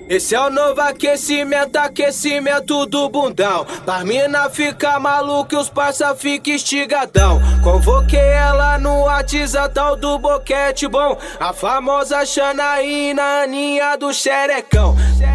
Esse é o novo aquecimento do bundão. Pra mina ficar maluca e os parça fica estigadão. Convoquei ela no WhatsApp, tal do boquete bom. A famosa Xanaína, Aninha do xerecão.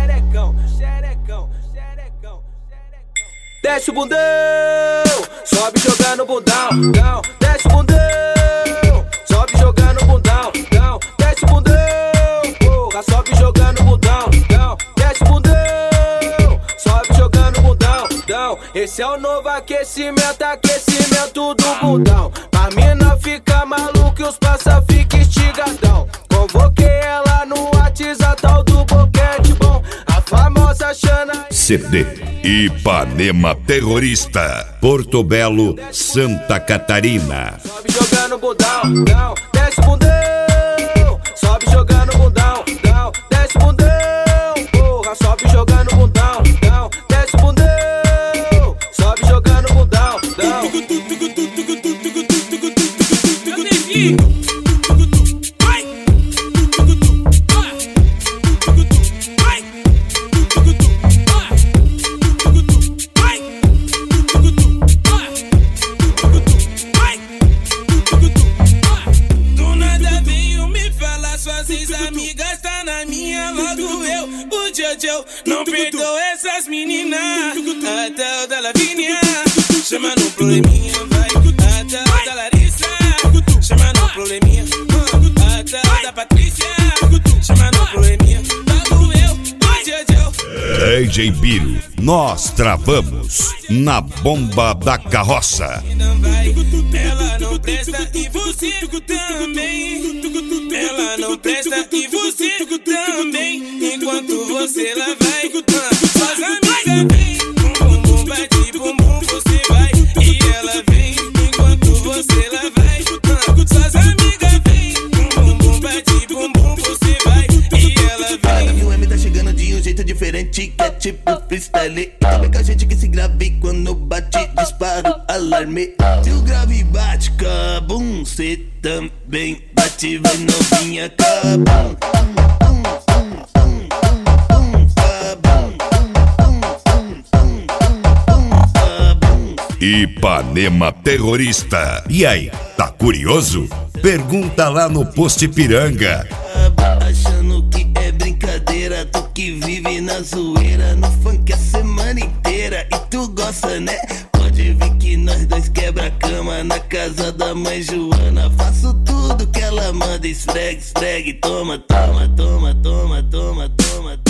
Desce o bundão, sobe jogando o bundão. Desce o bundão, sobe jogando o bundão. Desce o bundão, porra, sobe jogando o bundão. Desce o bundão, sobe jogando o bundão. Esse é o novo aquecimento do bundão. Pra mina fica maluca e os parça fica estigadão. Convoquei ela no WhatsApp, tal do boquete bom. A famosa Xana. CD Ipanema Terrorista, Porto Belo, Santa Catarina. Sobe jogando o bundão, desce o bundão, sobe jogando o bundão. Desce o bundão, porra, sobe jogando o bundão. Desce o bundão, sobe jogando o bundão. Amigas tá na minha, logo eu, o Jojo. Não perdoa essas meninas. Até o da Lavínia, chama no probleminha, vai. Até o da Larissa, chama no probleminha. Até o da Patrícia, chama no probleminha. Logo eu, o Jojo. DJ Biro, nós travamos na bomba da carroça. Ela não presta e você também. Ela não presta e você também. Enquanto você lá vai, suas amigas vem. Bumbum bate, bumbum você vai. E ela vem. Enquanto você lá vai, suas amigas vem. Bumbum bate, bumbum você vai. E ela vem. A M tá chegando de um jeito diferente, que é tipo freestyle. Também com a gente que se grave quando bate, disparo, alarme. Se o grave bate, cabum, cê também bate, vai novinha, cabum. Ipanema Terrorista. E aí, tá curioso? Pergunta lá no Post Piranga. Achando que é brincadeira, tu que vive na zoeira, no funk a semana inteira, e tu gosta, né? Pode vir que nós dois quebra a cama na casa da mãe Joana. Faço tudo que ela manda, esfregue, esfregue, toma, toma, toma, toma, toma, toma.